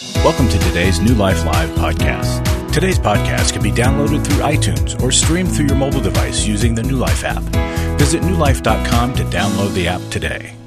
Welcome to today's New Life Live podcast. Today's podcast can be downloaded through iTunes or streamed through your mobile device using the New Life app. Visit newlife.com to download the app today.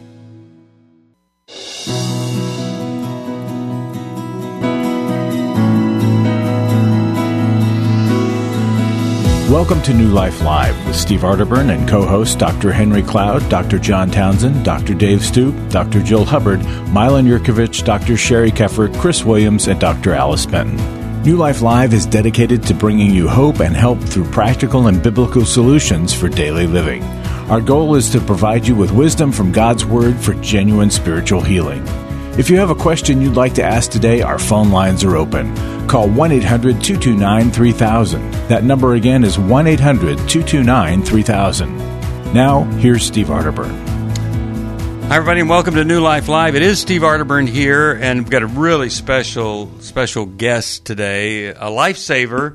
Welcome to New Life Live with Steve Arterburn and co-hosts Dr. Henry Cloud, Dr. John Townsend, Dr. Dave Stoop, Dr. Jill Hubbard, Milan Yurkovich, Dr. Sherry Keffer, Chris Williams, and Dr. Alice Benton. New Life Live is dedicated to bringing you hope and help through practical and biblical solutions for daily living. Our goal is to provide you with wisdom from God's Word for genuine spiritual healing. If you have a question you'd like to ask today, our phone lines are open. Call 1-800-229-3000. That number again is 1-800-229-3000. Now, here's Steve Arterburn. Hi, everybody, and welcome to New Life Live. It is Steve Arterburn here, and we've got a really special guest today, a lifesaver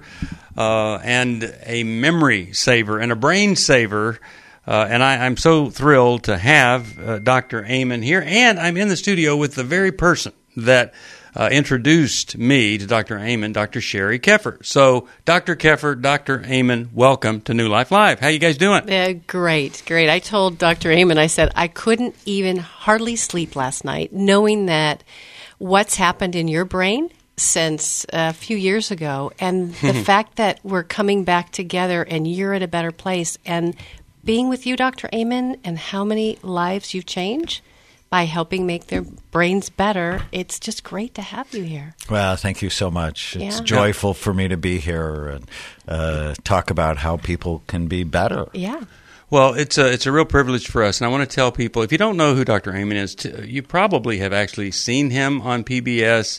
and a memory saver and a brain saver. And I'm so thrilled to have Dr. Amen here. And I'm in the studio with the very person that introduced me to Dr. Amen, Dr. Sherry Keffer. So, Dr. Keffer, Dr. Amen, welcome to New Life Live. How you guys doing? Great. I told Dr. Amen, I said, I couldn't even hardly sleep last night, knowing that what's happened in your brain since a few years ago, and the fact that we're coming back together and you're at a better place, and being with you, Dr. Amen, and how many lives you've changed by helping make their brains better. It's just great to have you here. Well, thank you so much. It's joyful for me to be here and talk about how people can be better. Yeah. Well, it's a real privilege for us, and I want to tell people, if you don't know who Dr. Amen is, you probably have actually seen him on PBS.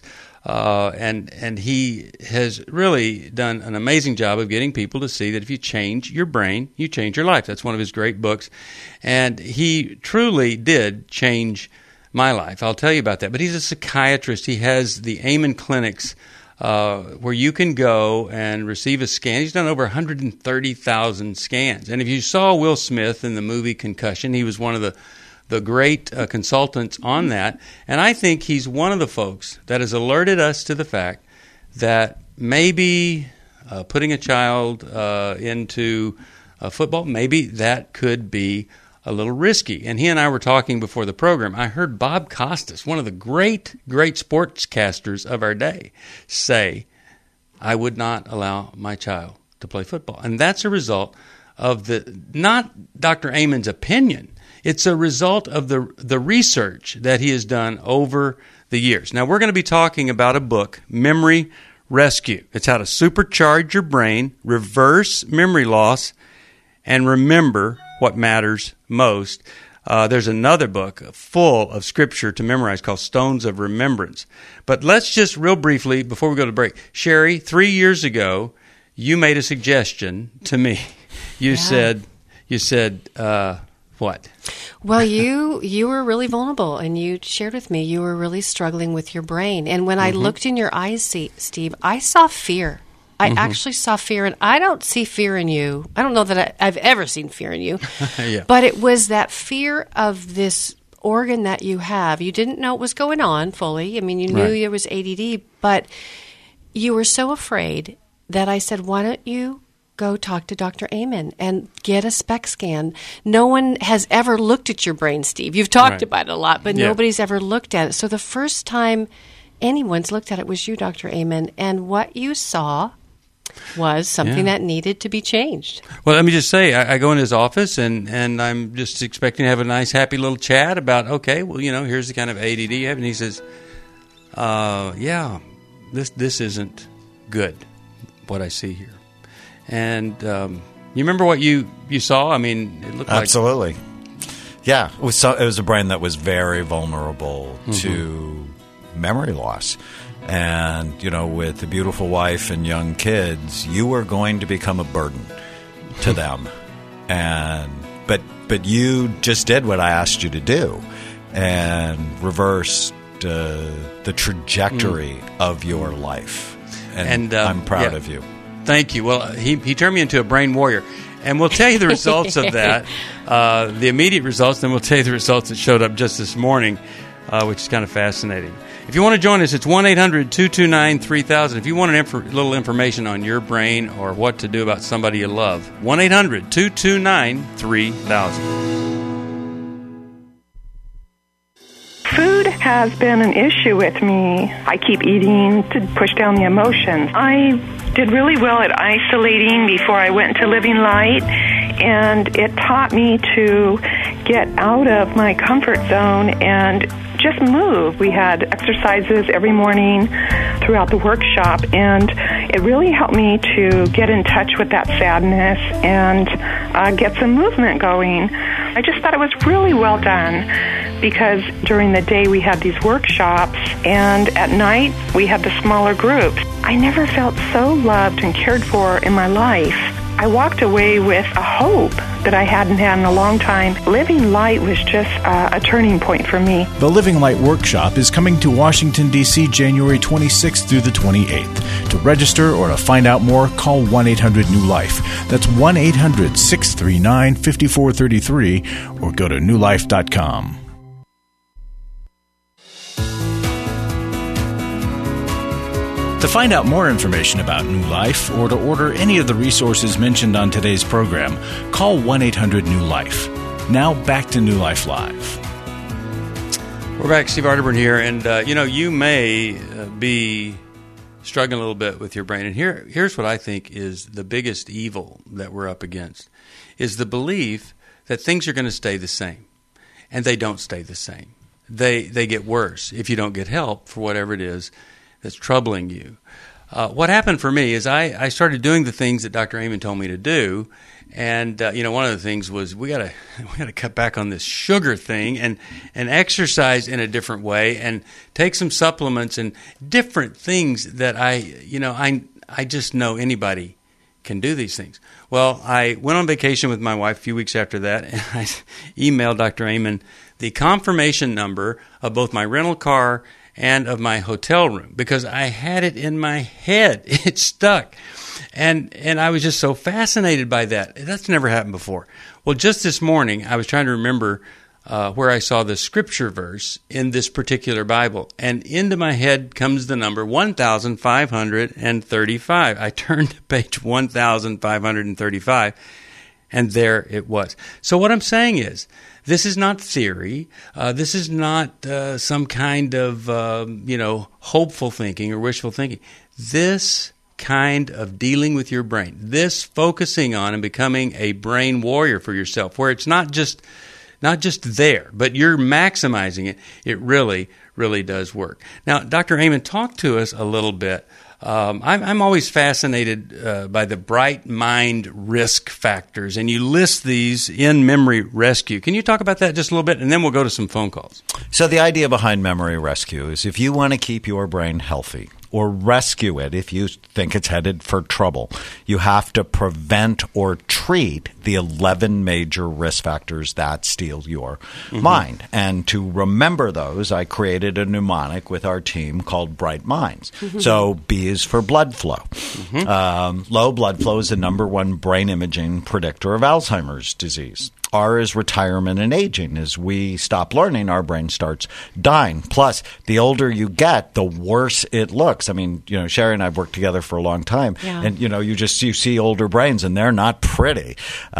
And he has really done an amazing job of getting people to see that if you change your brain, you change your life. That's one of his great books. And he truly did change my life. I'll tell you about that. But he's a psychiatrist. He has the Amen clinics where you can go and receive a scan. He's done over 130,000 scans. And if you saw Will Smith in the movie Concussion, he was one of the great consultants on that. And I think he's one of the folks that has alerted us to the fact that maybe putting a child into football, maybe that could be a little risky. And he and I were talking before the program. I heard Bob Costas, one of the great sportscasters of our day, say, I would not allow my child to play football. And that's a result of not Dr. Amen's opinion. It's a result of the research that he has done over the years. Now, we're going to be talking about a book, Memory Rescue. It's how to supercharge your brain, reverse memory loss, and remember what matters most. There's another book full of scripture to memorize called Stones of Remembrance. But let's just real briefly, before we go to break, Sherry, 3 years ago, you made a suggestion to me. You said, what? Well, you were really vulnerable, and you shared with me you were really struggling with your brain. And when I looked in your eyes, Steve, I saw fear. I actually saw fear, and I don't see fear in you. I don't know that I've ever seen fear in you. But it was that fear of this organ that you have. You didn't know what was going on fully. I mean, you knew there was ADD, but you were so afraid that I said, why don't you go talk to Dr. Amen and get a SPECT scan. No one has ever looked at your brain, Steve. You've talked about it a lot, but nobody's ever looked at it. So the first time anyone's looked at it was you, Dr. Amen, and what you saw was something that needed to be changed. Well, let me just say, I go in his office, and I'm just expecting to have a nice, happy little chat about, okay, well, here's the kind of ADD you have. And he says, this isn't good, what I see here. And you remember what you saw? I mean, it looked absolutely. Yeah, it was a brain that was very vulnerable to memory loss. And, with a beautiful wife and young kids, you were going to become a burden to them. But you just did what I asked you to do and reversed the trajectory of your life. And I'm proud of you. Thank you. Well, he turned me into a brain warrior. And we'll tell you the results of that, the immediate results, then we'll tell you the results that showed up just this morning. which is kind of fascinating. If you want to join us, it's 1-800-229-3000. If you want little information on your brain or what to do about somebody you love, 1-800-229-3000. Food has been an issue with me. I keep eating to push down the emotions. I did really well at isolating before I went to Living Light, and it taught me to get out of my comfort zone and just move. We had exercises every morning throughout the workshop, and it really helped me to get in touch with that sadness and get some movement going. I just thought it was really well done, because during the day we had these workshops, and at night we had the smaller groups. I never felt so loved and cared for in my life. I walked away with a hope that I hadn't had in a long time. Living Light was just a turning point for me. The Living Light Workshop is coming to Washington, D.C. January 26th through the 28th. To register or to find out more, call 1-800-NEW-LIFE. That's 1-800-639-5433, or go to newlife.com. To find out more information about New Life or to order any of the resources mentioned on today's program, call 1-800-NEW-LIFE. Now back to New Life Live. We're back. Steve Arterburn here, and you may be struggling a little bit with your brain. And here's what I think is the biggest evil that we're up against, is the belief that things are going to stay the same, and they don't stay the same. They get worse if you don't get help for whatever it is that's troubling you. What happened for me is I started doing the things that Dr. Amen told me to do, and one of the things was we gotta cut back on this sugar thing and exercise in a different way and take some supplements and different things that I just know anybody can do these things. Well, I went on vacation with my wife a few weeks after that, and I emailed Dr. Amen the confirmation number of both my rental car and of my hotel room, because I had it in my head. It stuck. And I was just so fascinated by that. That's never happened before. Well, just this morning, I was trying to remember where I saw the scripture verse in this particular Bible. And into my head comes the number 1,535. I turned to page 1,535, and there it was. So what I'm saying is, this is not theory. This is not some kind of, hopeful thinking or wishful thinking. This kind of dealing with your brain, this focusing on and becoming a brain warrior for yourself, where it's not just there, but you're maximizing it, it really, really does work. Now, Dr. Amen, talk to us a little bit. I'm always fascinated by the bright mind risk factors, and you list these in Memory Rescue. Can you talk about that just a little bit, and then we'll go to some phone calls? So the idea behind Memory Rescue is if you want to keep your brain healthy, or rescue it if you think it's headed for trouble, you have to prevent or treat the 11 major risk factors that steal your mind. And to remember those, I created a mnemonic with our team called Bright Minds. So B is for blood flow. Low blood flow is the number one brain imaging predictor of Alzheimer's disease. R is retirement and aging. As we stop learning, our brain starts dying. Plus, the older you get, the worse it looks. I mean, Sherry and I have worked together for a long time, and you see older brains, and they're not pretty.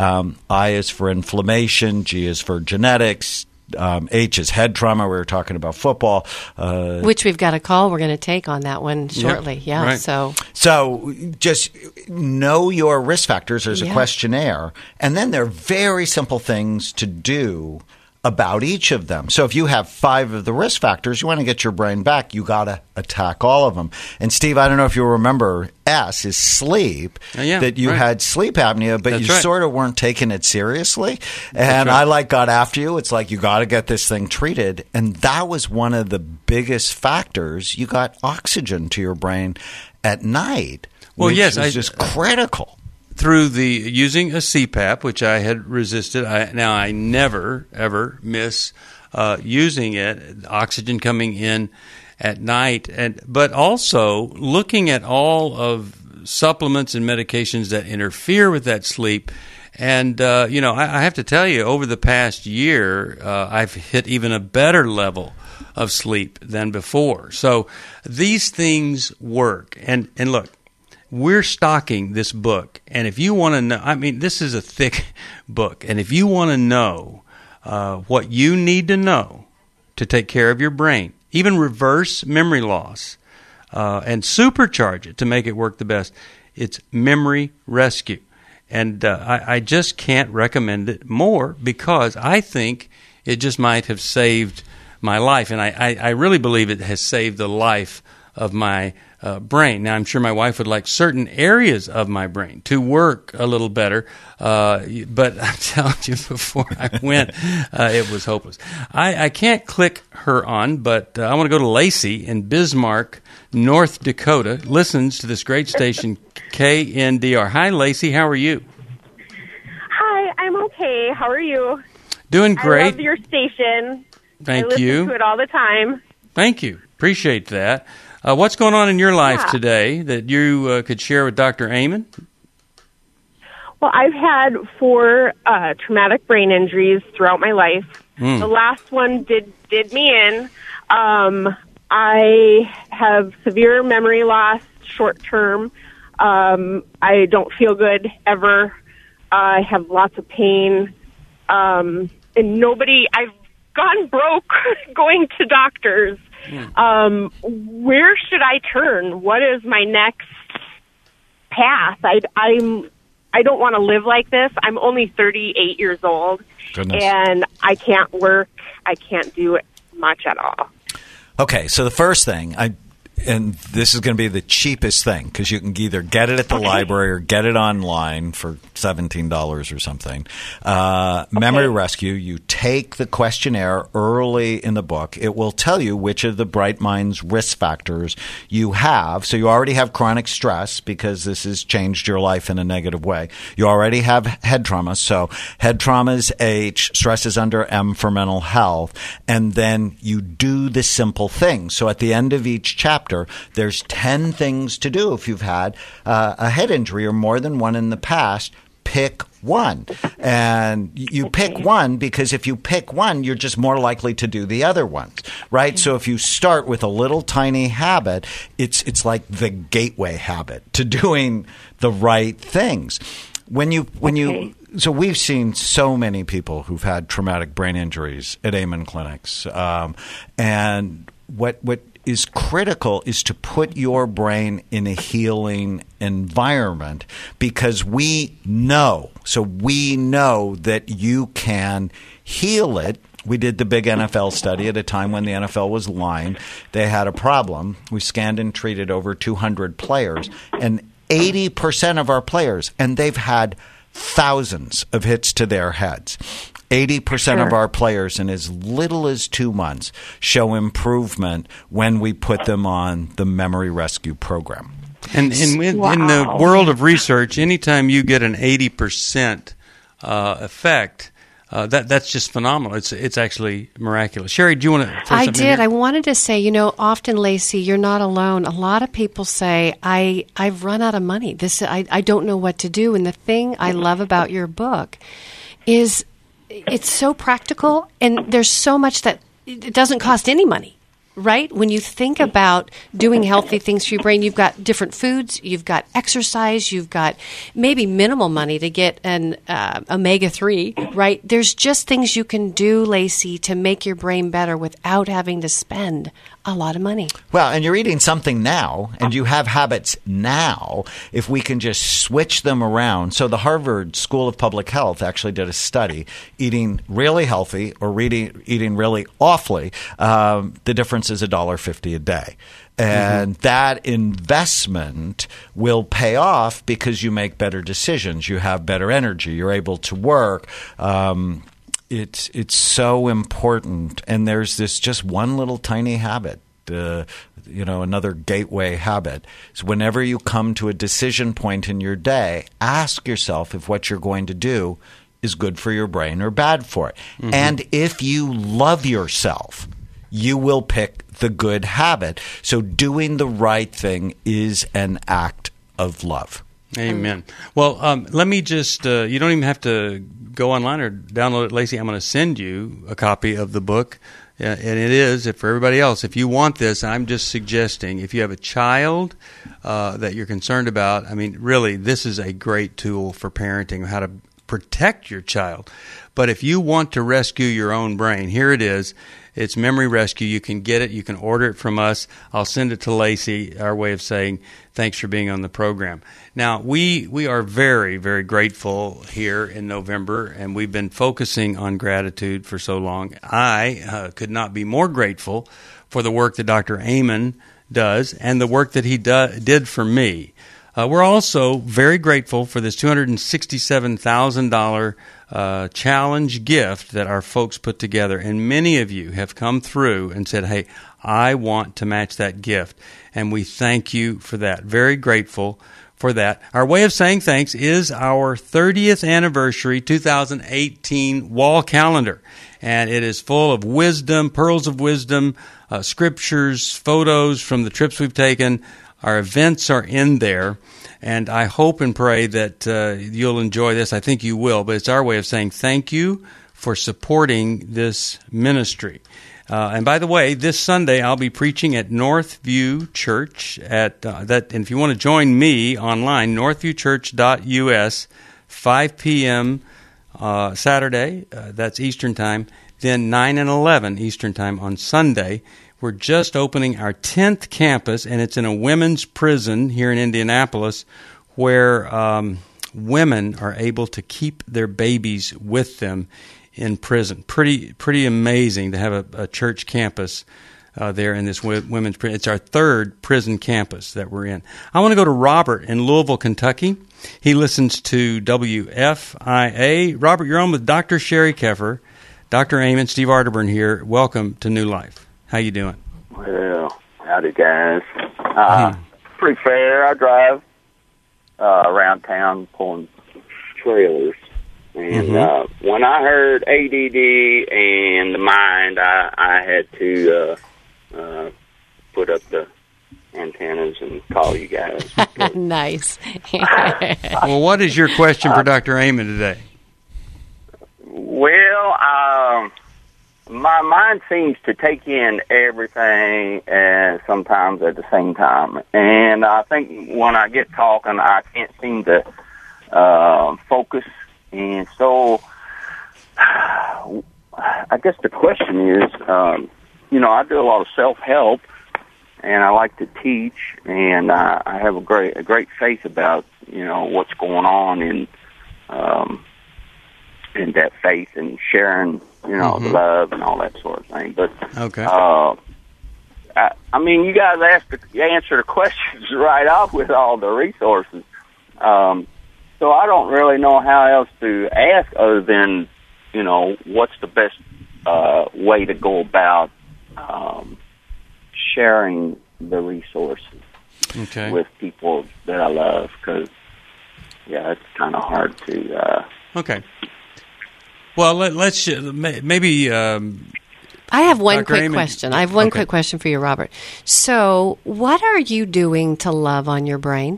I is for inflammation. G is for genetics. H is head trauma. We were talking about football, which we've got a call we're going to take on that one shortly. Right. So just know your risk factors. There's a questionnaire, and then there are very simple things to do about each of them. So if you have 5 of the risk factors, you want to get your brain back, you got to attack all of them. And Steve, I don't know if you remember, S is sleep, that you had sleep apnea, but you sort of weren't taking it seriously. And I got after you. It's like, you got to get this thing treated. And that was one of the biggest factors. You got oxygen to your brain at night, which was just critical. Through using a CPAP, which I had resisted. I never, ever miss using it, oxygen coming in at night, but also looking at all of supplements and medications that interfere with that sleep. And, I have to tell you, over the past year, I've hit even a better level of sleep than before. So these things work. And look, we're stocking this book. And if you want to know, I mean, this is a thick book. And if you want to know what you need to know to take care of your brain, even reverse memory loss, and supercharge it to make it work the best, it's Memory Rescue. And I just can't recommend it more, because I think it just might have saved my life. And I really believe it has saved the life of my brain. Now, I'm sure my wife would like certain areas of my brain to work a little better, but I'm telling you, before I went, it was hopeless. I can't click her on, but I want to go to Lacey in Bismarck, North Dakota, listens to this great station, KNDR. Hi, Lacey. How are you? Hi, I'm okay. How are you? Doing great. I love your station. Thank I you. listen to it all the time. Thank you. Appreciate that. What's going on in your life today that you could share with Dr. Amen? Well, I've had 4 traumatic brain injuries throughout my life. The last one did me in. I have severe memory loss, short term. I don't feel good ever. I have lots of pain. And I've gone broke going to doctors. Where should I turn? What is my next path? I don't want to live like this. I'm only 38 years old. Goodness. And I can't work. I can't do it much at all. Okay, so the first thing, and this is going to be the cheapest thing, because you can either get it at the library or get it online for $17 or something. Memory Rescue, you take the questionnaire early in the book. It will tell you which of the Bright Minds risk factors you have. So you already have chronic stress, because this has changed your life in a negative way. You already have head trauma. So head trauma is H, stress is under M for mental health. And then you do the simple things. So at the end of each chapter, there's 10 things to do if you've had a head injury or more than one in the past. Pick one. And you pick one because if you pick one, you're just more likely to do the other ones, right? So if you start with a little tiny habit, it's like the gateway habit to doing the right things. So we've seen so many people who've had traumatic brain injuries at Amen clinics. And what is critical is to put your brain in a healing environment, because we know that you can heal it. We did the big NFL study at a time when the NFL was lying. They had a problem. We scanned and treated over 200 players, and 80% of our players, and they've had thousands of hits to their heads. 80% of our players in as little as 2 months show improvement when we put them on the Memory Rescue program. And in the world of research, anytime you get an 80% effect, that's just phenomenal. It's actually miraculous. Sherry, do you want to throw something in here? I wanted to say, often, Lacey, you're not alone. A lot of people say, I've run out of money. I don't know what to do. And the thing I love about your book is it's so practical, and there's so much that it doesn't cost any money, right? When you think about doing healthy things for your brain, you've got different foods, you've got exercise, you've got maybe minimal money to get an omega-3, right? There's just things you can do, Lacey, to make your brain better without having to spend a lot of money. Well, and you're eating something now, and you have habits now, if we can just switch them around. So the Harvard School of Public Health actually did a study, eating really healthy or eating really awfully. The difference is $1.50 a day. And that investment will pay off because you make better decisions. You have better energy. You're able to work. It's so important, and there's this just one little tiny habit, another gateway habit. So whenever you come to a decision point in your day, ask yourself if what you're going to do is good for your brain or bad for it. And if you love yourself, you will pick the good habit. So doing the right thing is an act of love. Amen. Well, let me just, you don't even have to go online or download it, Lacey. I'm going to send you a copy of the book Yeah, and it is for everybody else. If you want this, I'm just suggesting, if you have a child that you're concerned about, I mean, really, this is a great tool for parenting, how to protect your child. But if you want to rescue your own brain, here it is. It's Memory Rescue. You can get it. You can order it from us. I'll send it to Lacey, our way of saying thanks for being on the program. Now, we are very, very grateful here in November, and we've been focusing on gratitude for so long. I could not be more grateful for the work that Dr. Amen does and the work that he did for me. We're also very grateful for this $267,000 challenge gift that our folks put together. And many of you have come through and said, hey, I want to match that gift. And we thank you for that. Very grateful for that. Our way of saying thanks is our 30th anniversary 2018 wall calendar. And it is full of wisdom, pearls of wisdom, scriptures, photos from the trips we've taken. Our events are in there, and I hope and pray that you'll enjoy this. I think you will, but it's our way of saying thank you for supporting this ministry. And by the way, this Sunday I'll be preaching at Northview Church and if you want to join me online, northviewchurch.us, 5 p.m. Saturday, that's Eastern Time, then 9 and 11 Eastern Time on Sunday. We're just opening our 10th campus, and it's in a women's prison here in Indianapolis where women are able to keep their babies with them in prison. Pretty amazing to have a church campus there in this women's prison. It's our third prison campus that we're in. I want to go to Robert in Louisville, Kentucky. He listens to WFIA. Robert, you're on with Dr. Sherry Keffer, Dr. Amen, Steve Arterburn here. Welcome to New Life. How you doing? Well, howdy, guys. Pretty fair. I drive around town pulling trailers. And when I heard ADD and the mind, I had to put up the antennas and call you guys. Nice. Well, what is your question for Dr. Amen today? Well, my mind seems to take in everything sometimes at the same time. And I think when I get talking, I can't seem to focus. And so I guess the question is, I do a lot of self-help, and I like to teach, and I have a great faith about, what's going on in that faith and sharing, the love and all that sort of thing. But okay. You guys answer the questions right off with all the resources. So I don't really know how else to ask other than, what's the best way to go about sharing the resources with people that I love, because, it's kind of hard to... Okay. Well, let's maybe... I have one Dr. quick Amen. question. I have one quick question for you, Robert. So what are you doing to love on your brain?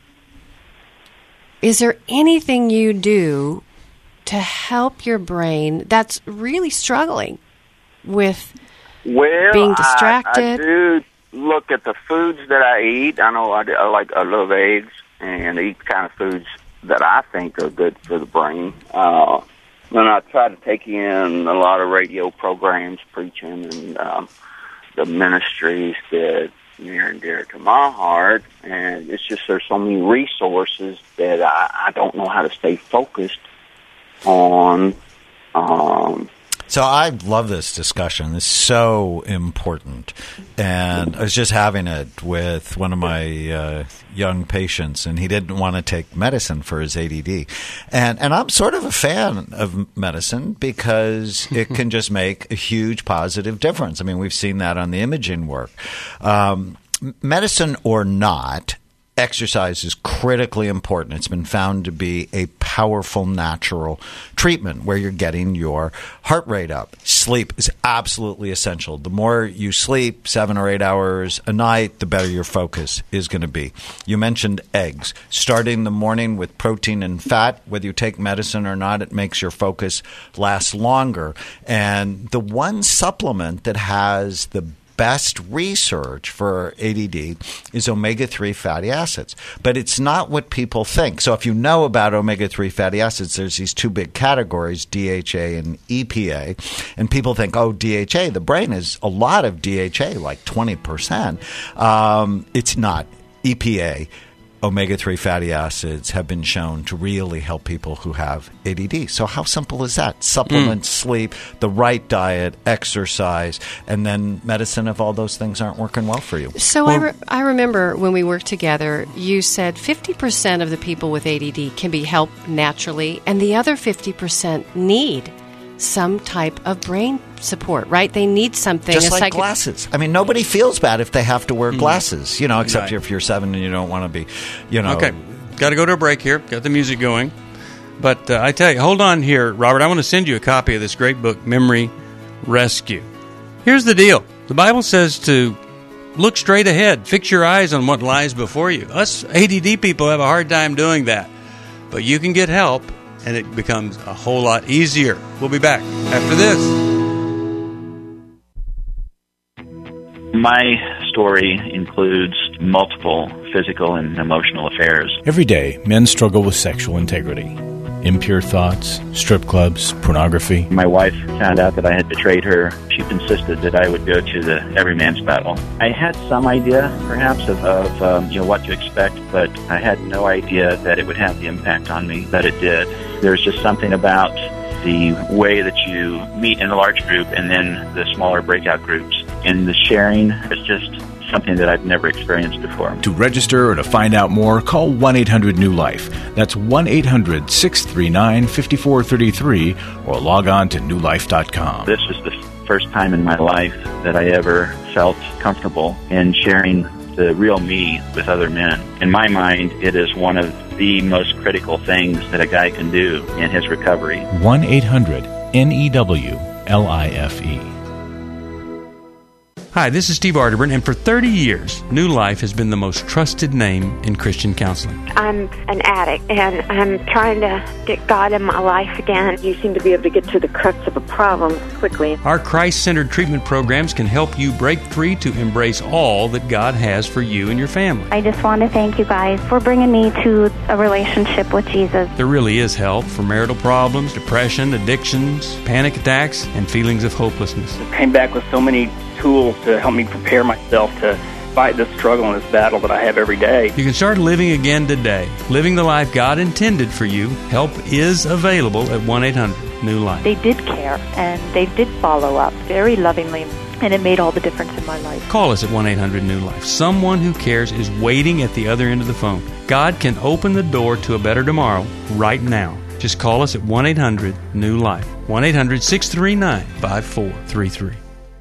Is there anything you do to help your brain that's really struggling with being distracted? I do look at the foods that I eat. I know I love eggs and eat kind of foods that I think are good for the brain. And I try to take in a lot of radio programs preaching and the ministries that near and dear to my heart, and it's just there's so many resources that I don't know how to stay focused on. So I love this discussion. It's so important. And I was just having it with one of my young patients, and he didn't want to take medicine for his ADD. And I'm sort of a fan of medicine because it can just make a huge positive difference. I mean, we've seen that on the imaging work. Medicine or not, exercise is critically important. It's been found to be a powerful natural treatment where you're getting your heart rate up. Sleep is absolutely essential. The more you sleep, 7 or 8 hours a night, the better your focus is going to be. You mentioned eggs. Starting the morning with protein and fat, whether you take medicine or not, it makes your focus last longer. And the one supplement that has the best research for ADD is omega-3 fatty acids. But it's not what people think. So if you know about omega-3 fatty acids, there's these two big categories, DHA and EPA. And people think, oh, DHA, the brain is a lot of DHA, like 20%. It's not. EPA, omega-3 fatty acids, have been shown to really help people who have ADD. So how simple is that? Supplement, sleep, the right diet, exercise, and then medicine if all those things aren't working well for you. So I remember when we worked together, you said 50% of the people with ADD can be helped naturally, and the other 50% need some type of brain support, right? They need something. Just like glasses. I mean, nobody feels bad if they have to wear glasses, except right. if you're 7 and you don't want to be, Okay, got to go to a break here. Got the music going. But I tell you, hold on here, Robert. I want to send you a copy of this great book, Memory Rescue. Here's the deal. The Bible says to look straight ahead. Fix your eyes on what lies before you. Us ADD people have a hard time doing that. But you can get help, and it becomes a whole lot easier. We'll be back after this. My story includes multiple physical and emotional affairs. Every day, men struggle with sexual integrity. Impure thoughts, strip clubs, pornography. My wife found out that I had betrayed her. She insisted that I would go to the every man's battle. I had some idea, perhaps, of what to expect, but I had no idea that it would have the impact on me that it did. There's just something about the way that you meet in a large group and then the smaller breakout groups. And the sharing is just something that I've never experienced before. To register or to find out more, call 1-800-NEW-LIFE. That's 1-800-639-5433 or log on to newlife.com. This was the first time in my life that I ever felt comfortable in sharing the real me with other men. In my mind, it is one of the most critical things that a guy can do in his recovery. 1-800-NEW-LIFE. Hi, this is Steve Arterburn, and for 30 years, New Life has been the most trusted name in Christian counseling. I'm an addict, and I'm trying to get God in my life again. You seem to be able to get to the crux of a problem quickly. Our Christ-centered treatment programs can help you break free to embrace all that God has for you and your family. I just want to thank you guys for bringing me to a relationship with Jesus. There really is help for marital problems, depression, addictions, panic attacks, and feelings of hopelessness. I came back with so many tools to help me prepare myself to fight this struggle and this battle that I have every day. You can start living again today, living the life God intended for you. Help is available at 1-800-NEW-LIFE. They did care, and they did follow up very lovingly, and it made all the difference in my life. Call us at 1-800-NEW-LIFE. Someone who cares is waiting at the other end of the phone. God can open the door to a better tomorrow right now. Just call us at 1-800-NEW-LIFE. 1-800-639-5433.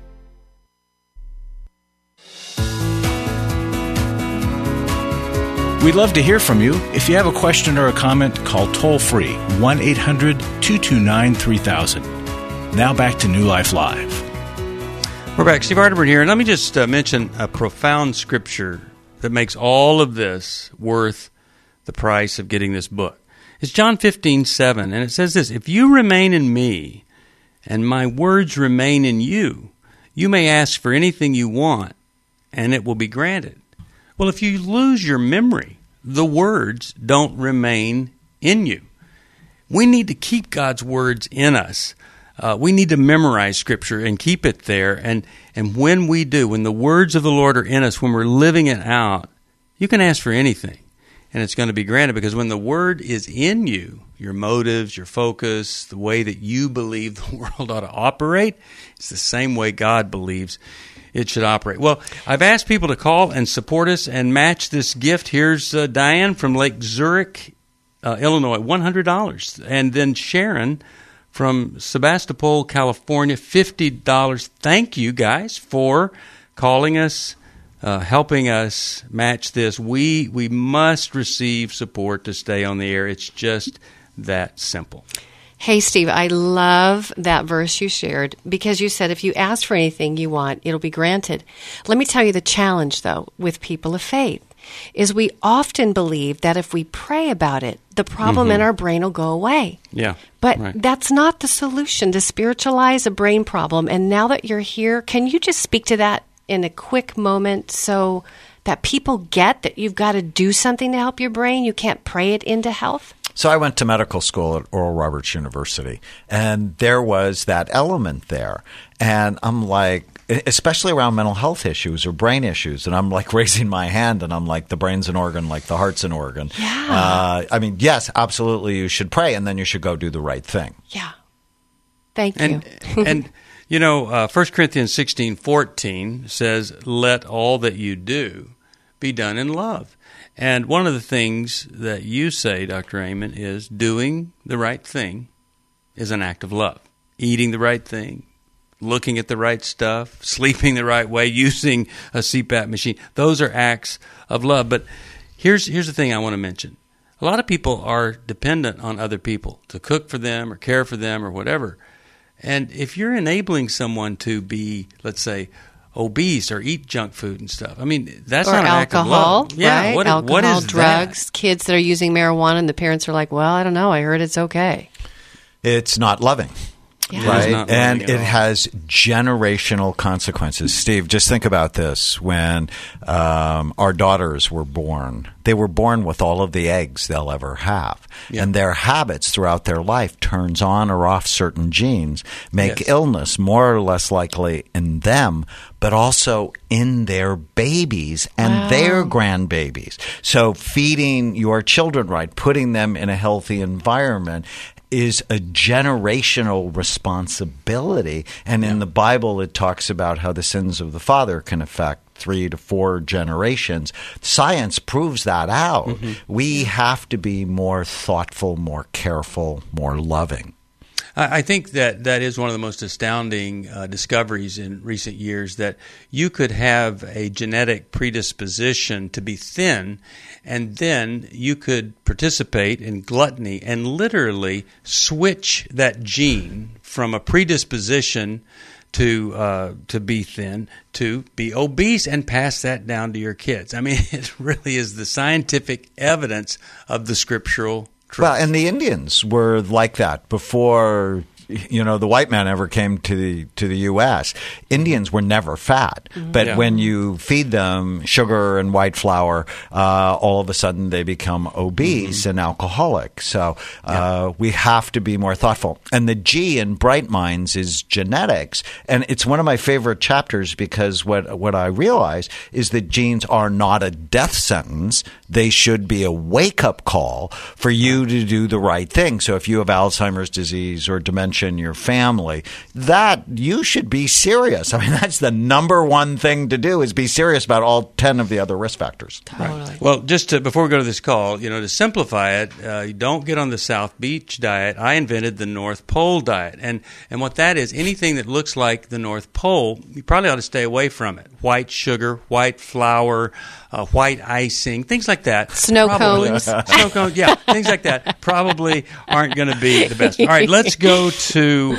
We'd love to hear from you. If you have a question or a comment, call toll-free 1-800-229-3000. Now back to New Life Live. We're back. Steve Arterburn here. And let me just mention a profound scripture that makes all of this worth the price of getting this book. It's John 15:7, and it says this: "If you remain in me, and my words remain in you, you may ask for anything you want, and it will be granted." Well, if you lose your memory, the words don't remain in you. We need to keep God's words in us. We need to memorize Scripture and keep it there. And when we do, when the words of the Lord are in us, when we're living it out, you can ask for anything, and it's going to be granted, because when the Word is in you, your motives, your focus, the way that you believe the world ought to operate, it's the same way God believes it should operate. Well, I've asked people to call and support us and match this gift. Here's Diane from Lake Zurich, Illinois, $100. And then Sharon from Sebastopol, California, $50. Thank you, guys, for calling us helping us match this. We must receive support to stay on the air. It's just that simple. Hey, Steve, I love that verse you shared because you said if you ask for anything you want, it'll be granted. Let me tell you the challenge, though, with people of faith is we often believe that if we pray about it, the problem in our brain will go away. Yeah. But that's not the solution, to spiritualize a brain problem. And now that you're here, can you just speak to that in a quick moment so that people get that you've got to do something to help your brain? You can't pray it into health? So I went to medical school at Oral Roberts University, and there was that element there. And I'm like, especially around mental health issues or brain issues, and I'm like raising my hand, and I'm like, the brain's an organ like the heart's an organ. Yeah. I mean, yes, absolutely, you should pray, and then you should go do the right thing. Yeah. Thank you. And you know, 1 Corinthians 16:14 says, let all that you do be done in love. And one of the things that you say, Dr. Amen, is doing the right thing is an act of love. Eating the right thing, looking at the right stuff, sleeping the right way, using a CPAP machine. Those are acts of love. But here's the thing I want to mention. A lot of people are dependent on other people to cook for them or care for them or whatever. And if you're enabling someone to be, let's say, obese or eat junk food and stuff, I mean, that's or not an alcohol, act of love. Yeah, right? what is drugs, that? Kids that are using marijuana, and the parents are like, well, I don't know, I heard it's okay. It's not loving. Yeah. Right? And it has generational consequences. Steve, just think about this. When our daughters were born, they were born with all of the eggs they'll ever have. Yeah. And their habits throughout their life turns on or off certain genes, make illness more or less likely in them, but also in their babies and their grandbabies. So feeding your children right, putting them in a healthy environment is a generational responsibility. And in the Bible, it talks about how the sins of the father can affect 3 to 4 generations. Science proves that out. Mm-hmm. We have to be more thoughtful, more careful, more loving. I think that is one of the most astounding discoveries in recent years, that you could have a genetic predisposition to be thin, and then you could participate in gluttony and literally switch that gene from a predisposition to be thin to be obese and pass that down to your kids. I mean, it really is the scientific evidence of the scriptural truth. Well, and the Indians were like that before, you know, the white man ever came to the U.S. Indians were never fat, but when you feed them sugar and white flour, all of a sudden they become obese and alcoholic. So we have to be more thoughtful. And the G in Bright Minds is genetics, and it's one of my favorite chapters because what I realize is that genes are not a death sentence. They should be a wake-up call for you to do the right thing. So if you have Alzheimer's disease or dementia in your family, that you should be serious. I mean, that's the number one thing to do, is be serious about all 10 of the other risk factors. Totally. Right. Well, before we go to this call, to simplify it, you don't get on the South Beach diet. I invented the North Pole diet. And what that is, anything that looks like the North Pole, you probably ought to stay away from it. White sugar, white flour, white icing, things like that. Snow cones. Snow cones, yeah, things like that probably aren't going to be the best. All right, let's go to,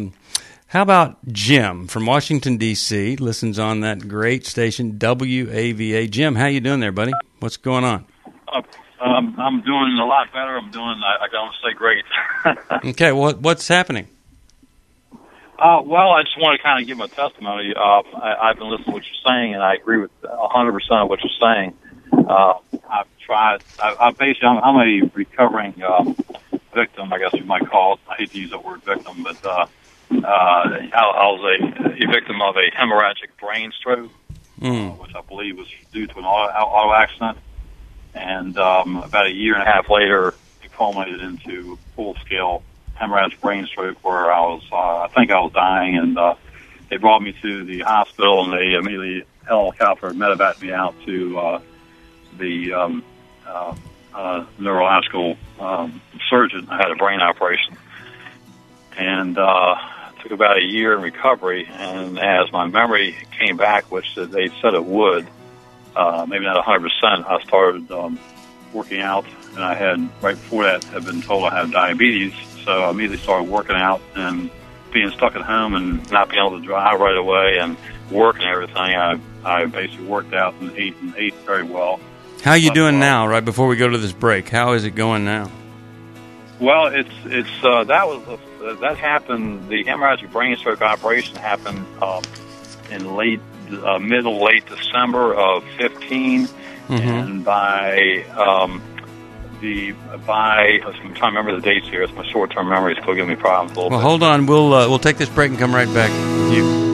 how about Jim from Washington, D.C., listens on that great station, WAVA. Jim, how you doing there, buddy? What's going on? I'm doing a lot better. I don't say great. Okay, what's happening? Well, I just want to kind of give a testimony. I've been listening to what you're saying, and I agree with 100% of what you're saying. I'm a recovering victim, I guess you might call it. I hate to use that word victim, but I was a victim of a hemorrhagic brain stroke, which I believe was due to an auto accident. And about a year and a half later, it culminated into full-scale hemorrhagic brain stroke, where I think I was dying, and they brought me to the hospital, and they immediately helicopter medevaced me out to the neurological surgeon. I had a brain operation, and it took about a year in recovery. And as my memory came back, which they said it would, maybe not 100%. I started working out, and I had, right before that, had been told I had diabetes. So I immediately started working out, and being stuck at home and not being able to drive right away and work and everything, I basically worked out and ate very well. How are you doing now, right before we go to this break? How is it going now? Well, that happened, the hemorrhagic brain stroke operation happened in late December of 15, and by I'm trying to remember the dates here. It's my short-term memory is still giving me problems a little bit. Hold on. We'll take this break and come right back with you.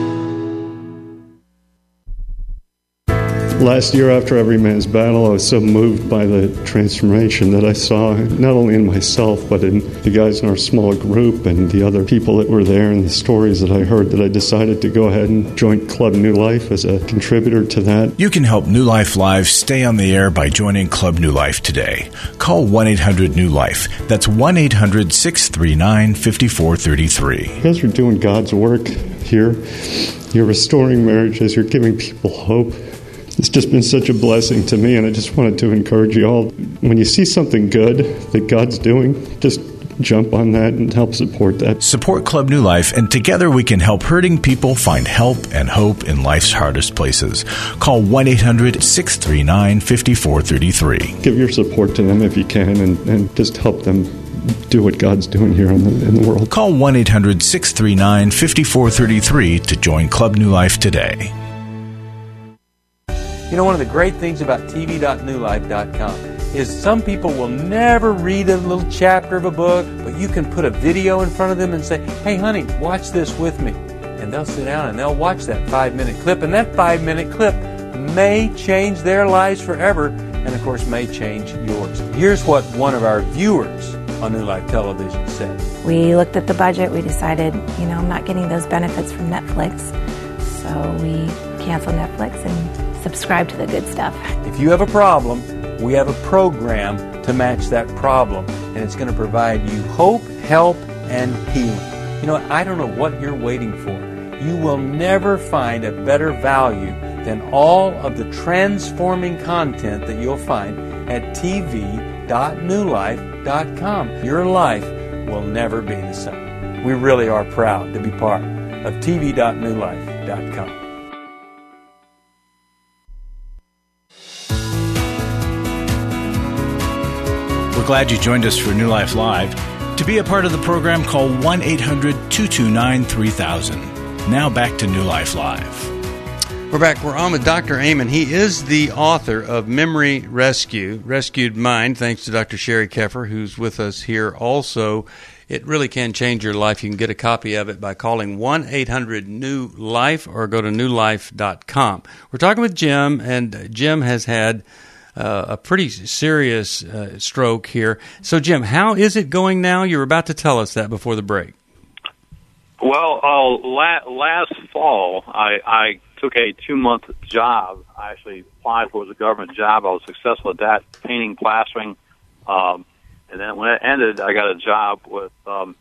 Last year, after Every Man's Battle, I was so moved by the transformation that I saw, not only in myself, but in the guys in our small group and the other people that were there and the stories that I heard, that I decided to go ahead and join Club New Life as a contributor to that. You can help New Life Live stay on the air by joining Club New Life today. Call 1-800-NEW-LIFE. That's 1-800-639-5433. You guys are doing God's work here. You're restoring marriages. You're giving people hope. It's just been such a blessing to me, and I just wanted to encourage you all. When you see something good that God's doing, just jump on that and help support that. Support Club New Life, and together we can help hurting people find help and hope in life's hardest places. Call 1-800-639-5433. Give your support to them if you can, and just help them do what God's doing here in the world. Call 1-800-639-5433 to join Club New Life today. You know, one of the great things about tv.newlife.com is some people will never read a little chapter of a book, but you can put a video in front of them and say, hey, honey, watch this with me. And they'll sit down and they'll watch that 5-minute clip, and that 5-minute clip may change their lives forever, and of course may change yours. Here's what one of our viewers on New Life Television said. We looked at the budget. We decided, I'm not getting those benefits from Netflix, so we canceled Netflix and subscribe to the good stuff. If you have a problem, we have a program to match that problem, and it's going to provide you hope, help, and healing. I don't know what you're waiting for. You will never find a better value than all of the transforming content that you'll find at tv.newlife.com. Your life will never be the same. We really are proud to be part of tv.newlife.com. We're glad you joined us for New Life Live. To be a part of the program, call 1-800-229-3000. Now back to New Life Live. We're back. We're on with Dr. Amen. He is the author of Memory Rescue, Rescued Mind, thanks to Dr. Sherry Keffer, who's with us here also. It really can change your life. You can get a copy of it by calling 1-800-NEW-LIFE or go to newlife.com. We're talking with Jim, and Jim has had a pretty serious stroke here. So, Jim, how is it going now? You were about to tell us that before the break. Well, last fall, I took a 2-month job. I actually applied for a government job. I was successful at that, painting, plastering. And then when it ended, I got a job with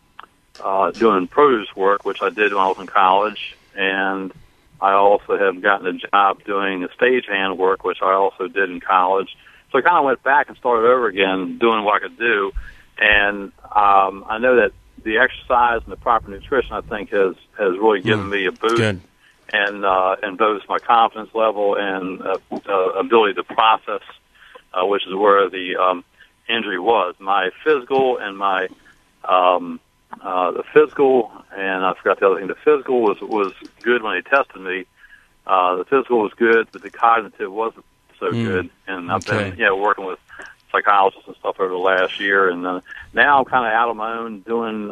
doing produce work, which I did when I was in college. And I also have gotten a job doing stagehand work, which I also did in college. So I kind of went back and started over again, doing what I could do. And I know that the exercise and the proper nutrition, I think, has really given me a boost. Good. And both my confidence level and ability to process, which is where the injury was. My physical and my the physical, and I forgot the other thing. The physical was good when they tested me. The physical was good, but the cognitive wasn't so good. And I've been working with psychologists and stuff over the last year, and now I'm kind of out on my own doing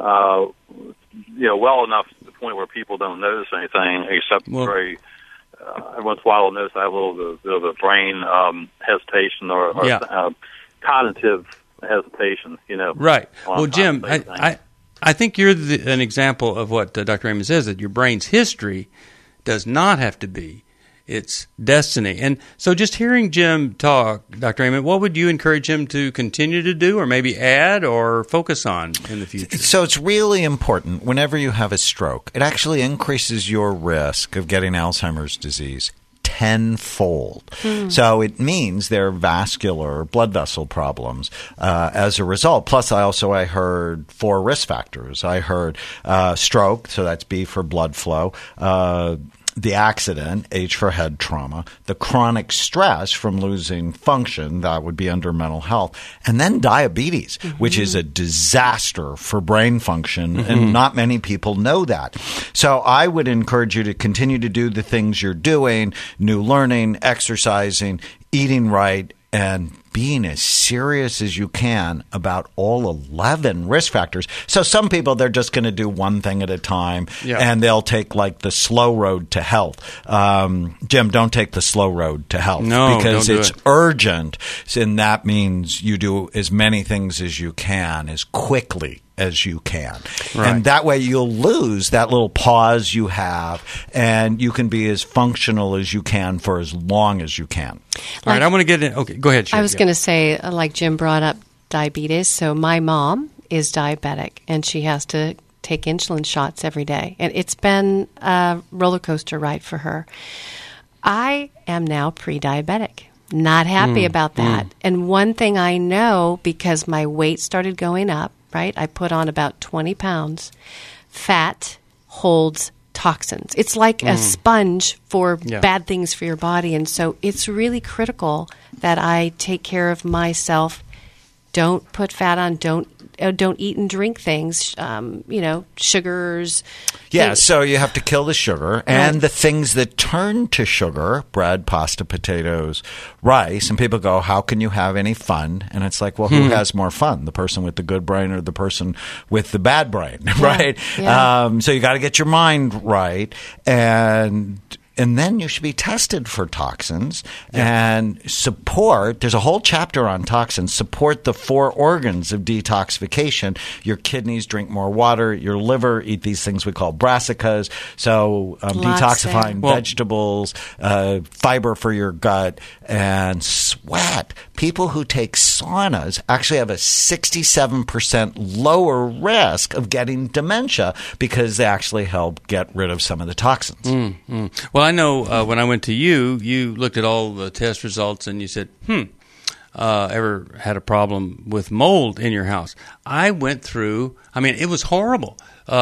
well enough to the point where people don't notice anything except every once in a while they'll notice I have a little bit of a brain hesitation or cognitive hesitation. Right. Well, Jim, I think you're an example of what Dr. Amen says, that your brain's history does not have to be its destiny. And so just hearing Jim talk, Dr. Amen, what would you encourage him to continue to do or maybe add or focus on in the future? So it's really important whenever you have a stroke. It actually increases your risk of getting Alzheimer's disease tenfold. So it means there are vascular blood vessel problems as a result. Plus, I heard 4 risk factors. I heard stroke, so that's B for blood flow, the accident, H for head trauma, the chronic stress from losing function, that would be under mental health, and then diabetes, which is a disaster for brain function, and not many people know that. So I would encourage you to continue to do the things you're doing, new learning, exercising, eating right, and being as serious as you can about all 11 risk factors. So some people, they're just going to do one thing at a time, and they'll take like the slow road to health. Jim, don't take the slow road to health because it's urgent, and that means you do as many things as you can as quickly as you can. Right. And that way you'll lose that little pause you have, and you can be as functional as you can for as long as you can. All right, I want to get in. Okay, go ahead, Sherry. I was going to say, like Jim brought up diabetes. So my mom is diabetic, and she has to take insulin shots every day. And it's been a roller coaster ride for her. I am now pre-diabetic. Not happy about that. And one thing I know, because my weight started going up, right? I put on about 20 pounds. Fat holds toxins. It's like a sponge for bad things for your body. And so it's really critical that I take care of myself. Don't put fat on. Don't eat and drink things, sugars. Yeah, so you have to kill the sugar and the things that turn to sugar, bread, pasta, potatoes, rice. And people go, how can you have any fun? And it's like, well, who has more fun, the person with the good brain or the person with the bad brain, right? Yeah. So you got to get your mind right. And then you should be tested for toxins and support. There's a whole chapter on toxins. Support the 4 organs of detoxification. Your kidneys drink more water. Your liver eat these things we call brassicas. So detoxifying vegetables, fiber for your gut, and sweat. People who take saunas actually have a 67% lower risk of getting dementia because they actually help get rid of some of the toxins. Well, I know when I went to you looked at all the test results and you said, ever had a problem with mold in your house? I went through, it was horrible.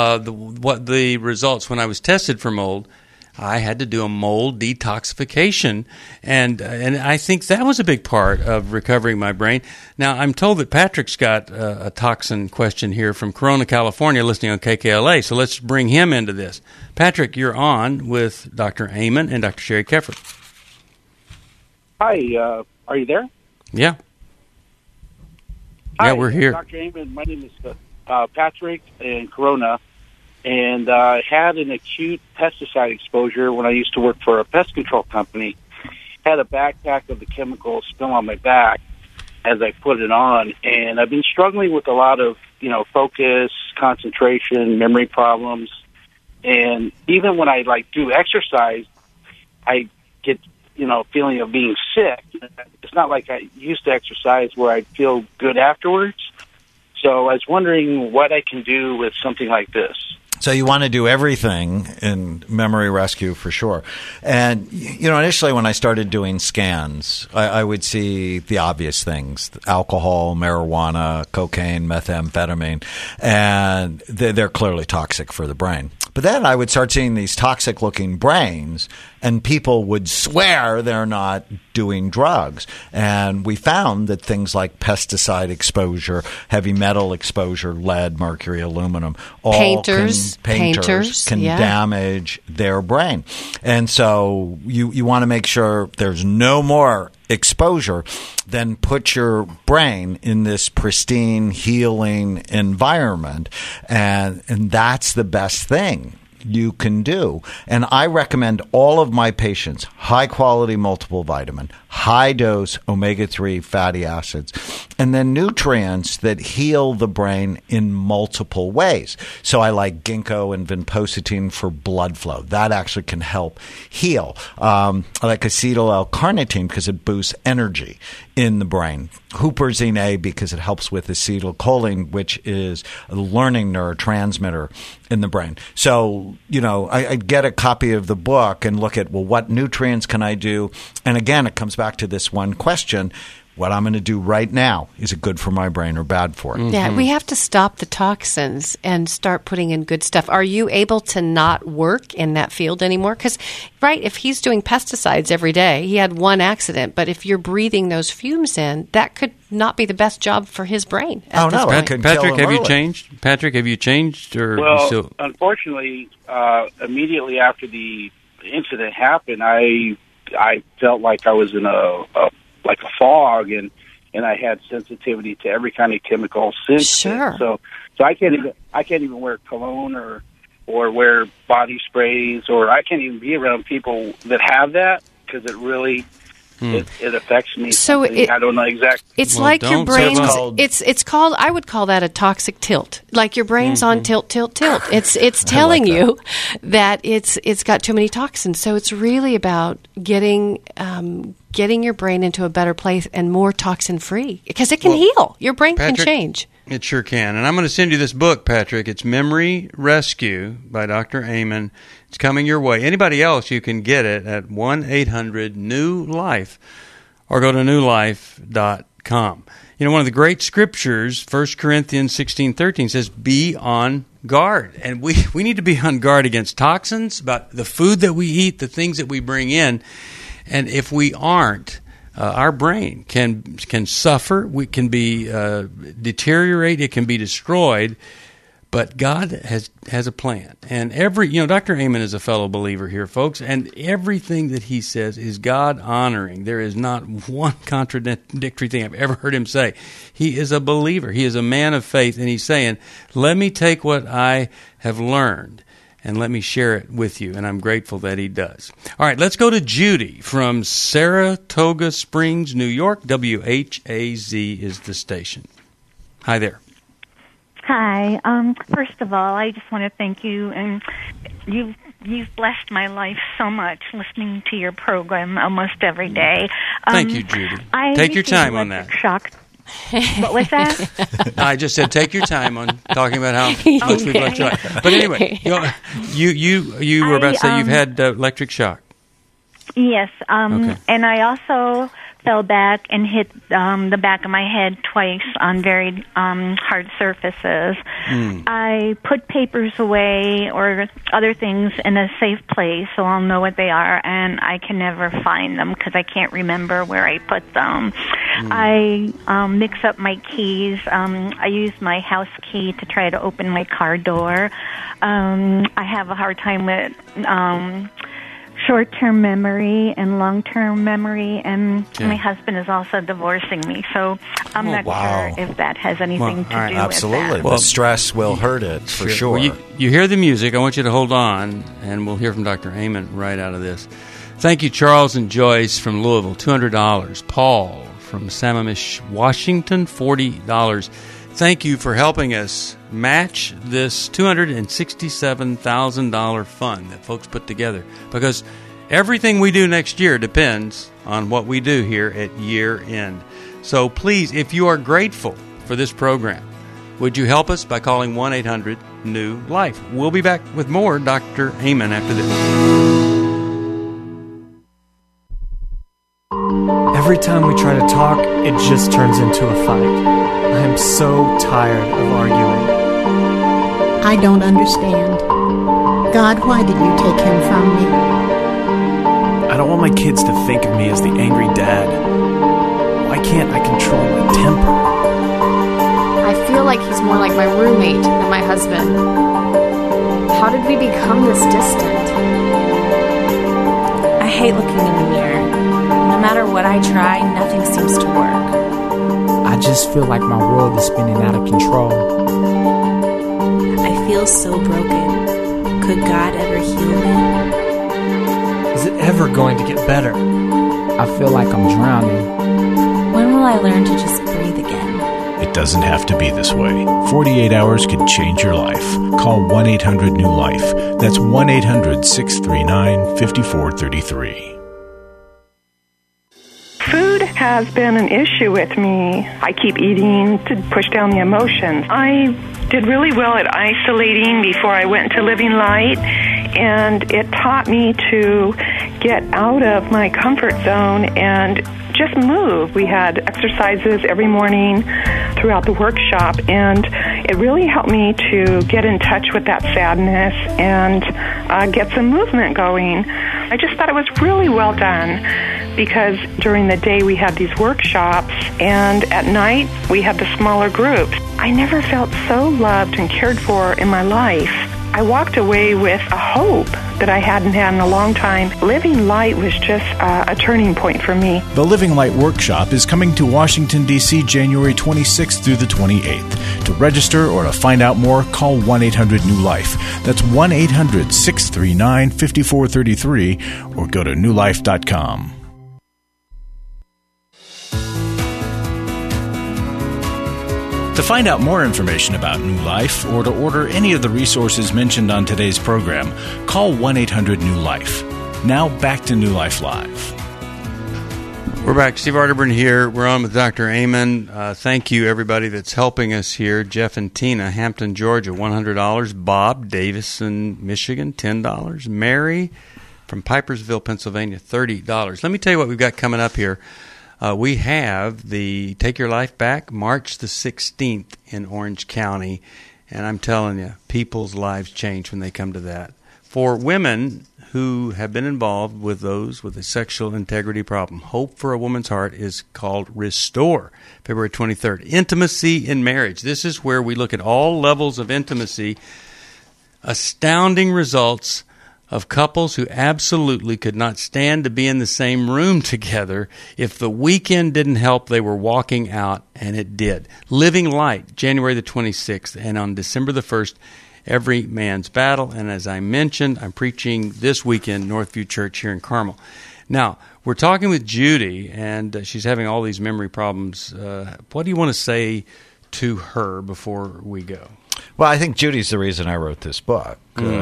The results when I was tested for mold, I had to do a mold detoxification, and I think that was a big part of recovering my brain. Now, I'm told that Patrick's got a toxin question here from Corona, California, listening on KKLA, so let's bring him into this. Patrick, you're on with Dr. Amen and Dr. Sherry Keffer. Hi, are you there? Yeah. Hi, yeah, we're here. Dr. Amen, my name is Patrick in Corona. And I had an acute pesticide exposure when I used to work for a pest control company. Had a backpack of the chemicals still on my back as I put it on. And I've been struggling with a lot of, focus, concentration, memory problems. And even when I, do exercise, I get, feeling of being sick. It's not like I used to exercise where I feel good afterwards. So I was wondering what I can do with something like this. So you want to do everything in memory rescue for sure. And, initially when I started doing scans, I would see the obvious things: alcohol, marijuana, cocaine, methamphetamine, and they're clearly toxic for the brain. But then I would start seeing these toxic-looking brains, and people would swear they're not doing drugs. And we found that things like pesticide exposure, heavy metal exposure, lead, mercury, aluminum, all painters can damage their brain. And so you want to make sure there's no more exposure, then put your brain in this pristine, healing environment. And that's the best thing you can do. And I recommend all of my patients high-quality multiple vitamin, high-dose omega-3 fatty acids, and then nutrients that heal the brain in multiple ways. So I like ginkgo and vinpocetine for blood flow. That actually can help heal. I like acetyl L-carnitine because it boosts energy in the brain. Huperzine A because it helps with acetylcholine, which is a learning neurotransmitter in the brain. So, I'd get a copy of the book and look at, well, what nutrients can I do? And again, it comes back to this one question. What I'm going to do right now, is it good for my brain or bad for it? Mm-hmm. Yeah, we have to stop the toxins and start putting in good stuff. Are you able to not work in that field anymore? Because, right, if he's doing pesticides every day, he had one accident, but if you're breathing those fumes in, that could not be the best job for his brain. Patrick, have you changed? Patrick, have you changed? Well, unfortunately, immediately after the incident happened, I felt like I was in a fog, and I had sensitivity to every kind of chemical since. Sure. So I can't even wear cologne or wear body sprays, or I can't even be around people that have that because it really it affects me. So I don't know exactly. It's like your brain's. It's called. I would call that a toxic tilt. Like your brain's on tilt. It's telling you that it's got too many toxins. So it's really about getting your brain into a better place and more toxin free because it can heal. Your brain can change. It sure can. And I'm going to send you this book, Patrick. It's Memory Rescue by Dr. Amen. It's coming your way. Anybody else, you can get it at 1-800-NEW-LIFE or go to newlife.com. One of the great scriptures, 1 Corinthians 16:13, says, be on guard. And we need to be on guard against toxins, about the food that we eat, the things that we bring in. And if we aren't, our brain can suffer. We can be deteriorate. It can be destroyed. But God has a plan. And Dr. Amen is a fellow believer here, folks, and everything that he says is God-honoring. There is not one contradictory thing I've ever heard him say. He is a believer. He is a man of faith, and he's saying, let me take what I have learned and let me share it with you, and I'm grateful that he does. All right, let's go to Judy from Saratoga Springs, New York. WHAZ is the station. Hi there. Hi. First of all, I just want to thank you, and you've blessed my life so much listening to your program almost every day. Thank you, Judy. Take your time on that. Shock. What was that? I just said take your time on talking about how much we've blessed your life. But anyway, you were about to say you've had electric shock. Yes. Okay. And I also fell back and hit the back of my head twice on very hard surfaces. I put papers away or other things in a safe place so I'll know what they are, and I can never find them because I can't remember where I put them. I mix up my keys. I use my house key to try to open my car door. I have a hard time with short-term memory and long-term memory, and my husband is also divorcing me, so I'm not sure if that has anything to do with absolutely. that. The stress will hurt it, for sure. Well, you hear the music. I want you to hold on, and we'll hear from Dr. Amen right out of this. Thank you, Charles and Joyce from Louisville, $200. Paul from Sammamish, Washington, $40. Thank you for helping us match this $267,000 fund that folks put together, because everything we do next year depends on what we do here at year end. So please, if you are grateful for this program, would you help us by calling 1-800-NEW-LIFE? We'll be back with more Dr. Amen after this. Every time we try to talk, it just turns into a fight. I am so tired of arguing. I don't understand. God, why did you take him from me? I don't want my kids to think of me as the angry dad. Why can't I control my temper? I feel like he's more like my roommate than my husband. How did we become this distant? I hate looking in the mirror. No matter what I try, nothing seems to work. I just feel like my world is spinning out of control. I feel so broken. Could God ever heal me? Is it ever going to get better? I feel like I'm drowning. When will I learn to just breathe again? doesn't have to be this way. 48 hours could change your life. Call 1-800-NEW-LIFE. That's 1-800-639-5433. Food has been an issue with me. I keep eating to push down the emotions. I did really well at isolating before I went into Living Light, and it taught me to get out of my comfort zone and just move. We had exercises every morning throughout the workshop, and it really helped me to get in touch with that sadness and get some movement going. I just thought it was really well done, because during the day we had these workshops, and at night we had the smaller groups. I never felt so loved and cared for in my life. I walked away with a hope that I hadn't had in a long time. Living Light was just a turning point for me. The Living Light Workshop is coming to Washington, D.C. January 26th through the 28th. To register or to find out more, call 1-800-NEW-LIFE. That's 1-800-639-5433, or go to newlife.com. To find out more information about New Life or to order any of the resources mentioned on today's program, call 1-800-NEW-LIFE. Now back to New Life Live. We're back. Steve Arterburn here. We're on with Dr. Amen. Thank you, everybody that's helping us here. Jeff and Tina, Hampton, Georgia, $100. Bob, Davison, Michigan, $10. Mary from Pipersville, Pennsylvania, $30. Let me tell you what we've got coming up here. We have the Take Your Life Back, March the 16th in Orange County. And I'm telling you, people's lives change when they come to that. For women who have been involved with those with a sexual integrity problem, Hope for a Woman's Heart is called Restore, February 23rd. Intimacy in Marriage. This is where we look at all levels of intimacy. Astounding results of couples who absolutely could not stand to be in the same room together. If the weekend didn't help, they were walking out, and it did. Living Light, January the 26th, and on December the 1st, Every Man's Battle. And as I mentioned, I'm preaching this weekend, Northview Church here in Carmel. Now, we're talking with Judy, and she's having all these memory problems. What do you want to say to her before we go? Well, I think Judy's the reason I wrote this book,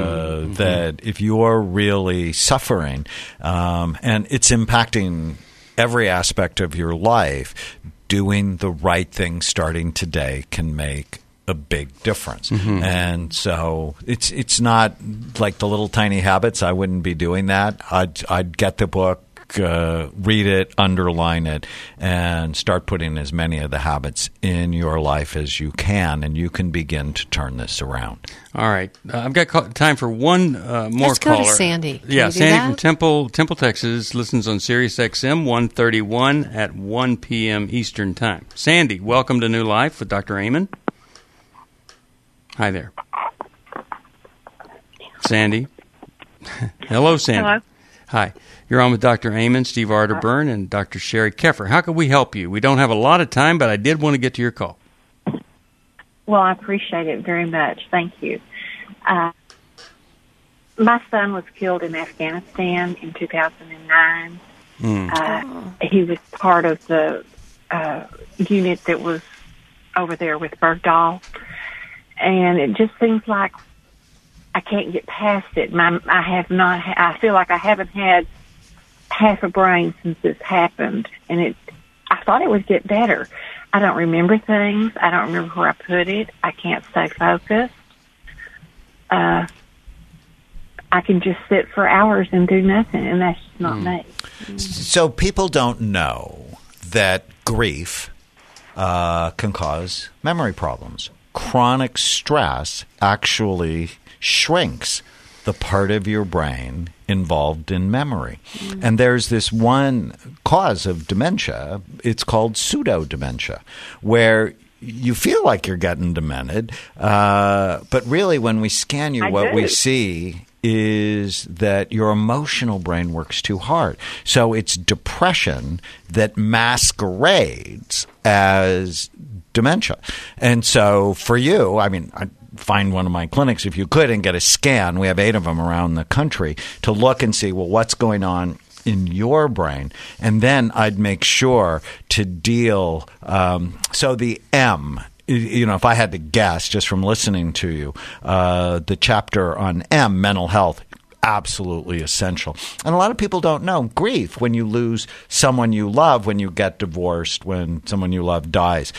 that if you're really suffering and it's impacting every aspect of your life, doing the right thing starting today can make a big difference. And so it's not like the little tiny habits. I wouldn't be doing that. I'd get the book, read it, underline it, and start putting as many of the habits in your life as you can, and you can begin to turn this around. All right. I've got time for one more Let's caller. go to Sandy. Yeah, Sandy from Temple, Texas, listens on Sirius XM 131 at 1 p.m. Eastern Time. Sandy, welcome to New Life with Dr. Amen. Hi there. Sandy. Hello, Sandy. Hello. Hi. You're on with Dr. Amen, Steve Arterburn, and Dr. Sherry Keffer. How can we help you? We don't have a lot of time, but I did want to get to your call. Well, I appreciate it very much. Thank you. My son was killed in Afghanistan in 2009. He was part of the unit that was over there with Bergdahl. And it just seems like I can't get past it. I feel like I haven't had half a brain since this happened, and I thought it would get better. I don't remember things. I don't remember where I put it. I can't stay focused. I can just sit for hours and do nothing, and that's just not me. So people don't know that grief can cause memory problems. Chronic stress actually shrinks the part of your brain involved in memory. And there's this one cause of dementia, it's called pseudo-dementia, where you feel like you're getting demented, but really when we scan you, what we see is that your emotional brain works too hard. So it's depression that masquerades as dementia. And so for you, I mean, I'd find one of my clinics if you could and get a scan. We have 8 of them around the country to look and see, well, what's going on in your brain, and then I'd make sure to deal. So the M, if I had to guess just from listening to you, the chapter on M, mental health, absolutely essential. And a lot of people don't know grief, when you lose someone you love, when you get divorced, when someone you love dies,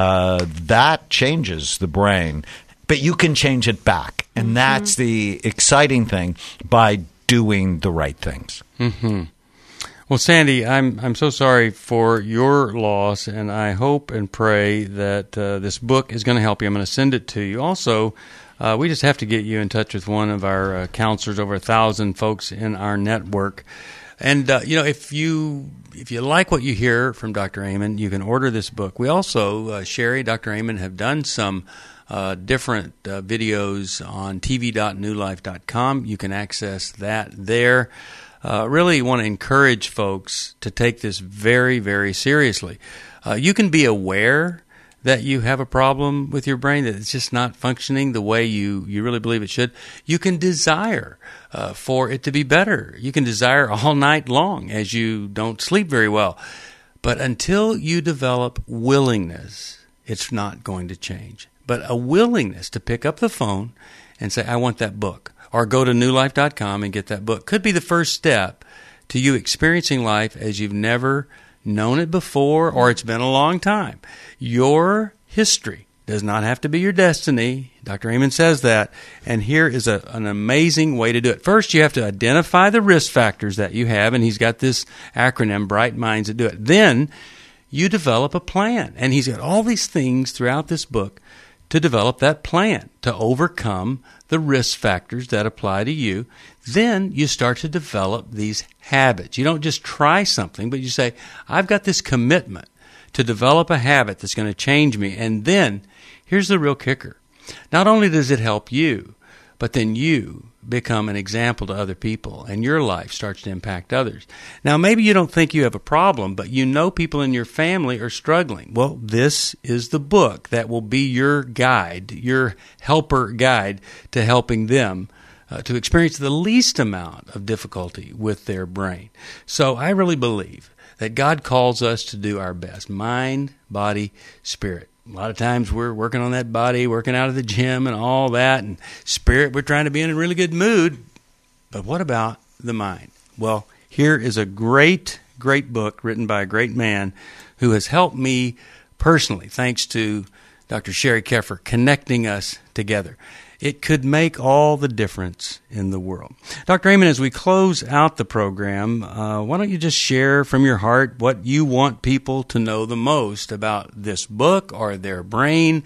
that changes the brain, but you can change it back. And that's the exciting thing by doing the right things. Mm-hmm. Well, Sandy, I'm so sorry for your loss, and I hope and pray that this book is going to help you. I'm going to send it to you. Also, we just have to get you in touch with one of our counselors, over 1,000 folks in our network. And if you like what you hear from Dr. Amen, you can order this book. We also, Sherry, Dr. Amen, have done some different videos on tv.newlife.com. You can access that there. Really want to encourage folks to take this very, very seriously. You can be aware that you have a problem with your brain, that it's just not functioning the way you really believe it should. You can desire for it to be better. You can desire all night long as you don't sleep very well. But until you develop willingness, it's not going to change. But a willingness to pick up the phone and say, I want that book, or go to newlife.com and get that book, could be the first step to you experiencing life as you've never known it before, or it's been a long time. Your history does not have to be your destiny. Dr. Amen says that, and here is an amazing way to do it. First, you have to identify the risk factors that you have, and he's got this acronym, Bright Minds, that do it. Then you develop a plan, and he's got all these things throughout this book to develop that plan to overcome the risk factors that apply to you. Then you start to develop these habits. You don't just try something, but you say, I've got this commitment to develop a habit that's going to change me. And then, here's the real kicker. Not only does it help you, but then you become an example to other people, and your life starts to impact others. Now, maybe you don't think you have a problem, but you know people in your family are struggling. Well, this is the book that will be your guide, your helper guide to helping them to experience the least amount of difficulty with their brain. So I really believe that God calls us to do our best, mind, body, spirit. A lot of times we're working on that body, working out of the gym and all that, and spirit, we're trying to be in a really good mood. But what about the mind? Well, here is a great, great book written by a great man who has helped me personally, thanks to Dr. Sherry Keffer connecting us together. It could make all the difference in the world. Dr. Amen, as we close out the program, why don't you just share from your heart what you want people to know the most about this book or their brain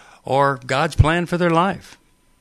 or God's plan for their life?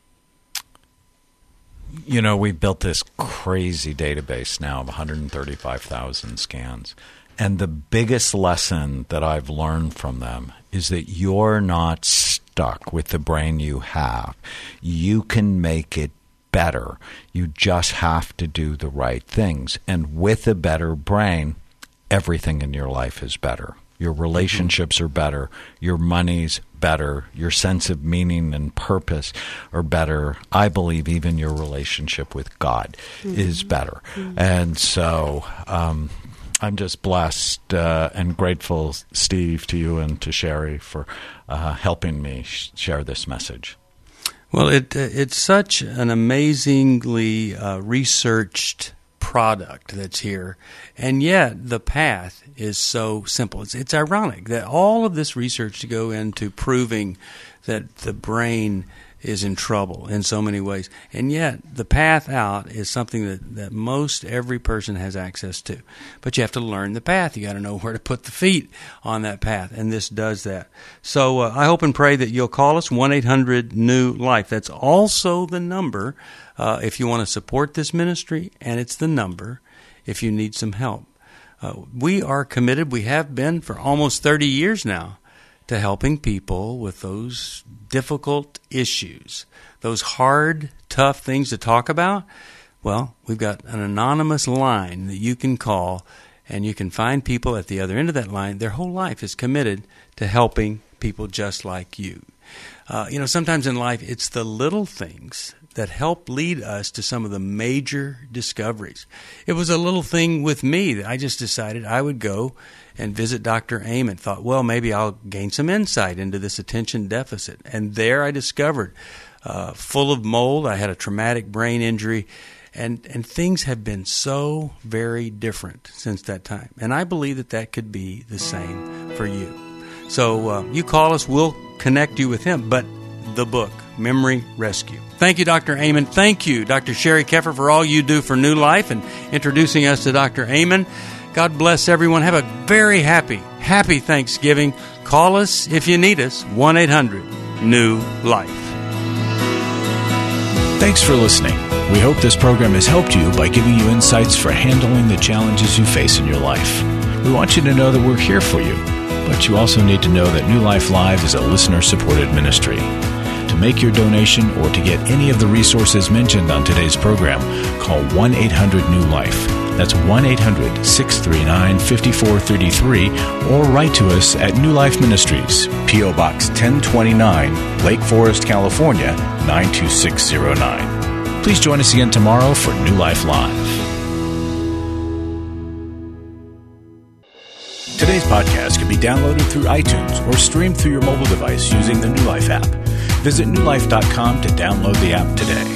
We've built this crazy database now of 135,000 scans. And the biggest lesson that I've learned from them is that you're not stuck with the brain you have. You can make it better. You just have to do the right things. And with a better brain, everything in your life is better. Your relationships are better. Your money's better. Your sense of meaning and purpose are better. I believe even your relationship with God is better. And so I'm just blessed and grateful, Steve, to you and to Sherry for helping me share this message. Well, it's such an amazingly researched product that's here, and yet the path is so simple. It's ironic that all of this research to go into proving that the brain is in trouble in so many ways, and yet the path out is something that most every person has access to. But you have to learn the path. You got to know where to put the feet on that path, and this does that. So I hope and pray that you'll call us, 1-800-NEW-LIFE. That's also the number if you want to support this ministry, and it's the number if you need some help. We are committed, we have been for almost 30 years now, to helping people with those difficult issues, those hard, tough things to talk about. Well, we've got an anonymous line that you can call, and you can find people at the other end of that line. Their whole life is committed to helping people just like you. Sometimes in life, it's the little things that helped lead us to some of the major discoveries. It was a little thing with me that I just decided I would go and visit Dr. Amen. Thought, well, maybe I'll gain some insight into this attention deficit. And there I discovered, full of mold, I had a traumatic brain injury, and things have been so very different since that time. And I believe that could be the same for you. So you call us, we'll connect you with him. But the book, Memory Rescue. Thank you, Dr. Amen. Thank you, Dr. Sherry Keffer, for all you do for New Life and introducing us to Dr. Amen. God bless everyone. Have a very happy Thanksgiving. Call us if you need us, 1-800-NEW-LIFE. Thanks for listening. We hope this program has helped you by giving you insights for handling the challenges you face in your life. We want you to know that we're here for you, but you also need to know that New Life Live is a listener-supported ministry. To make your donation or to get any of the resources mentioned on today's program, call 1-800-NEW-LIFE. That's 1-800-639-5433, or write to us at New Life Ministries, P.O. Box 1029, Lake Forest, California, 92609. Please join us again tomorrow for New Life Live. Today's podcast can be downloaded through iTunes or streamed through your mobile device using the New Life app. Visit newlife.com to download the app today.